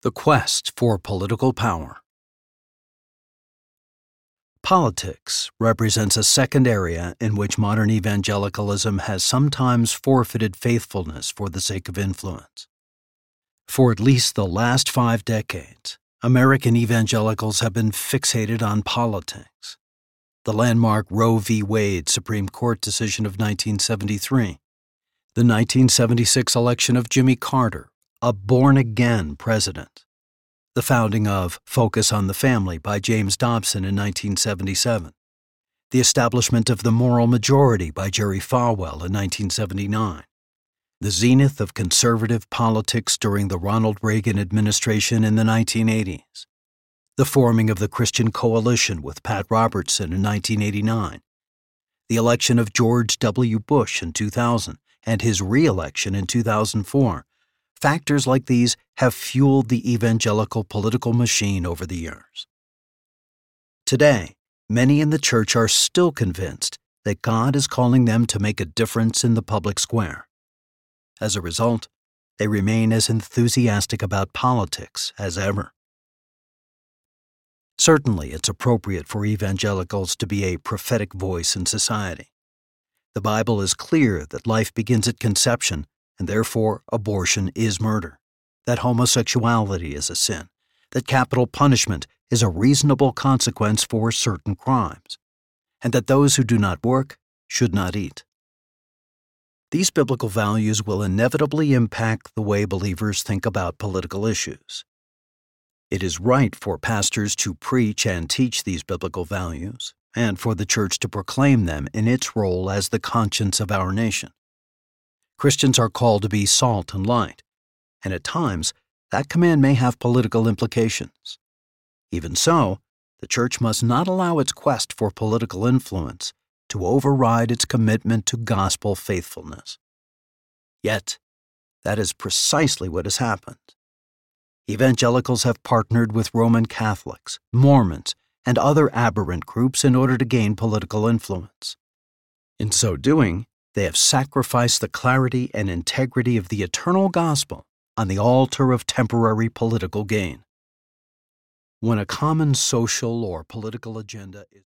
The quest for political power. Politics represents a second area in which modern evangelicalism has sometimes forfeited faithfulness for the sake of influence. For at least the last 5 decades, American evangelicals have been fixated on politics. The landmark Roe v. Wade Supreme Court decision of 1973, the 1976 election of Jimmy Carter, a born-again president, the founding of Focus on the Family by James Dobson in 1977, the establishment of the Moral Majority by Jerry Falwell in 1979, the zenith of conservative politics during the Ronald Reagan administration in the 1980s, the forming of the Christian Coalition with Pat Robertson in 1989, the election of George W. Bush in 2000, and his re-election in 2004. Factors like these have fueled the evangelical political machine over the years. Today, many in the church are still convinced that God is calling them to make a difference in the public square. As a result, they remain as enthusiastic about politics as ever. Certainly, it's appropriate for evangelicals to be a prophetic voice in society. The Bible is clear that life begins at conception, and therefore abortion is murder, that homosexuality is a sin, that capital punishment is a reasonable consequence for certain crimes, and that those who do not work should not eat. These biblical values will inevitably impact the way believers think about political issues. It is right for pastors to preach and teach these biblical values, and for the church to proclaim them in its role as the conscience of our nation. Christians are called to be salt and light, and at times that command may have political implications. Even so, the church must not allow its quest for political influence to override its commitment to gospel faithfulness. Yet, that is precisely what has happened. Evangelicals have partnered with Roman Catholics, Mormons, and other aberrant groups in order to gain political influence. In so doing, they have sacrificed the clarity and integrity of the eternal gospel on the altar of temporary political gain. When a common social or political agenda is